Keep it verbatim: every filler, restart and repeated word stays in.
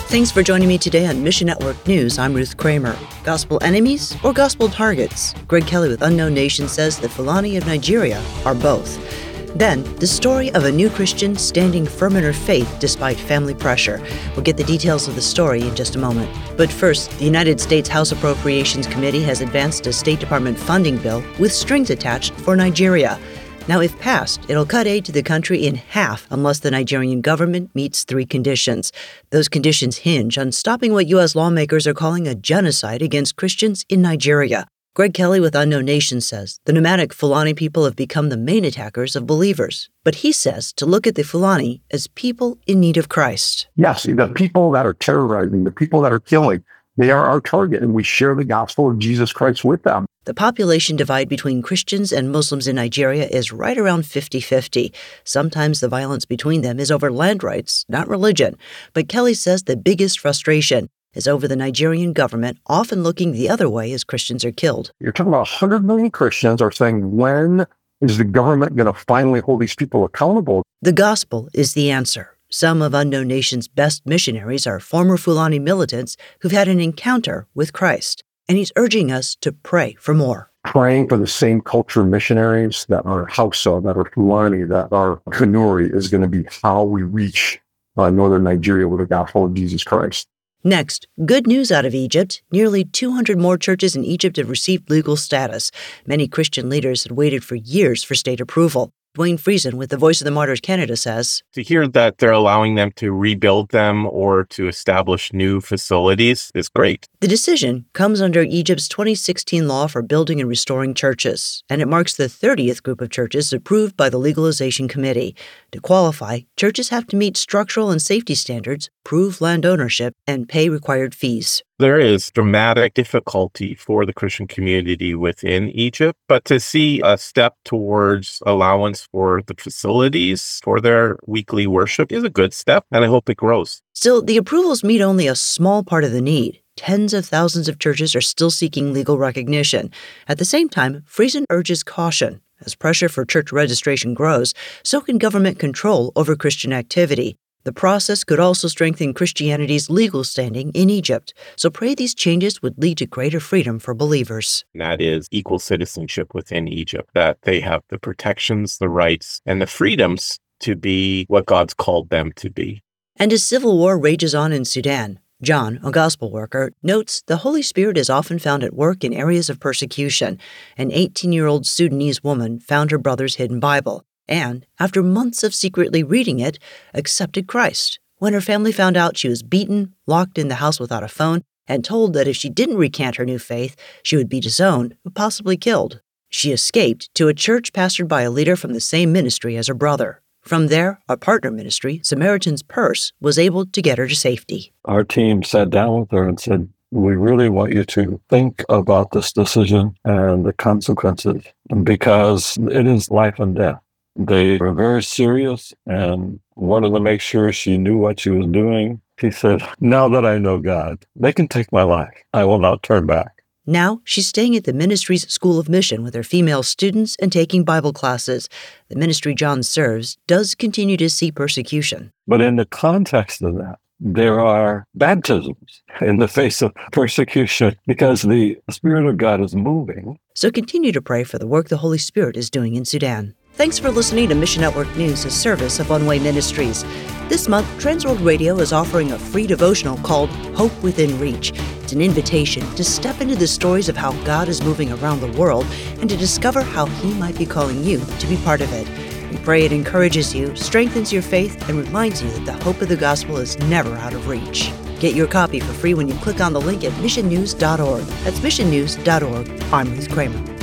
Thanks for joining me today on Mission Network News. I'm Ruth Kramer. Gospel enemies or gospel targets? Greg Kelly with Unknown Nation says the Fulani of Nigeria are both. Then, the story of a new Christian standing firm in her faith despite family pressure. We'll get the details of the story in just a moment. But first, the United States House Appropriations Committee has advanced a State Department funding bill with strings attached for Nigeria. Now, if passed, it'll cut aid to the country in half unless the Nigerian government meets three conditions. Those conditions hinge on stopping what U S lawmakers are calling a genocide against Christians in Nigeria. Greg Kelly with Unknown Nation says the nomadic Fulani people have become the main attackers of believers. But he says to look at the Fulani as people in need of Christ. Yes, the people that are terrorizing, the people that are killing, they are our target, and we share the gospel of Jesus Christ with them. The population divide between Christians and Muslims in Nigeria is right around fifty-fifty. Sometimes the violence between them is over land rights, not religion. But Kelly says the biggest frustration is over the Nigerian government often looking the other way as Christians are killed. You're talking about one hundred million Christians are saying, when is the government going to finally hold these people accountable? The gospel is the answer. Some of Unknown Nation's best missionaries are former Fulani militants who've had an encounter with Christ. And he's urging us to pray for more. Praying for the same culture missionaries that are Hausa, that are Fulani, that are Kanuri is going to be how we reach uh, northern Nigeria with the gospel of Jesus Christ. Next, good news out of Egypt. Nearly two hundred more churches in Egypt have received legal status. Many Christian leaders had waited for years for state approval. Dwayne Friesen with the Voice of the Martyrs Canada says, to hear that they're allowing them to rebuild them or to establish new facilities is great. The decision comes under Egypt's twenty sixteen law for building and restoring churches, and it marks the thirtieth group of churches approved by the Legalization Committee. To qualify, churches have to meet structural and safety standards, prove land ownership, and pay required fees. There is dramatic difficulty for the Christian community within Egypt, but to see a step towards allowance for the facilities for their weekly worship is a good step, and I hope it grows. Still, the approvals meet only a small part of the need. Tens of thousands of churches are still seeking legal recognition. At the same time, Friesen urges caution. As pressure for church registration grows, so can government control over Christian activity. The process could also strengthen Christianity's legal standing in Egypt, so pray these changes would lead to greater freedom for believers. And that is equal citizenship within Egypt, that they have the protections, the rights, and the freedoms to be what God's called them to be. And as civil war rages on in Sudan, John, a gospel worker, notes the Holy Spirit is often found at work in areas of persecution. An eighteen-year-old Sudanese woman found her brother's hidden Bible, and, after months of secretly reading it, accepted Christ. When her family found out, she was beaten, locked in the house without a phone, and told that if she didn't recant her new faith, she would be disowned, possibly killed. She escaped to a church pastored by a leader from the same ministry as her brother. From there, a partner ministry, Samaritan's Purse, was able to get her to safety. Our team sat down with her and said, we really want you to think about this decision and the consequences, because it is life and death. They were very serious and wanted to make sure she knew what she was doing. She said, now that I know God, they can take my life. I will not turn back. Now, she's staying at the ministry's School of Mission with her female students and taking Bible classes. The ministry John serves does continue to see persecution. But in the context of that, there are baptisms in the face of persecution because the Spirit of God is moving. So continue to pray for the work the Holy Spirit is doing in Sudan. Thanks for listening to Mission Network News, a service of One Way Ministries. This month, Transworld Radio is offering a free devotional called Hope Within Reach. It's an invitation to step into the stories of how God is moving around the world and to discover how He might be calling you to be part of it. We pray it encourages you, strengthens your faith, and reminds you that the hope of the gospel is never out of reach. Get your copy for free when you click on the link at mission news dot org. That's mission news dot org. I'm Ruth Kramer.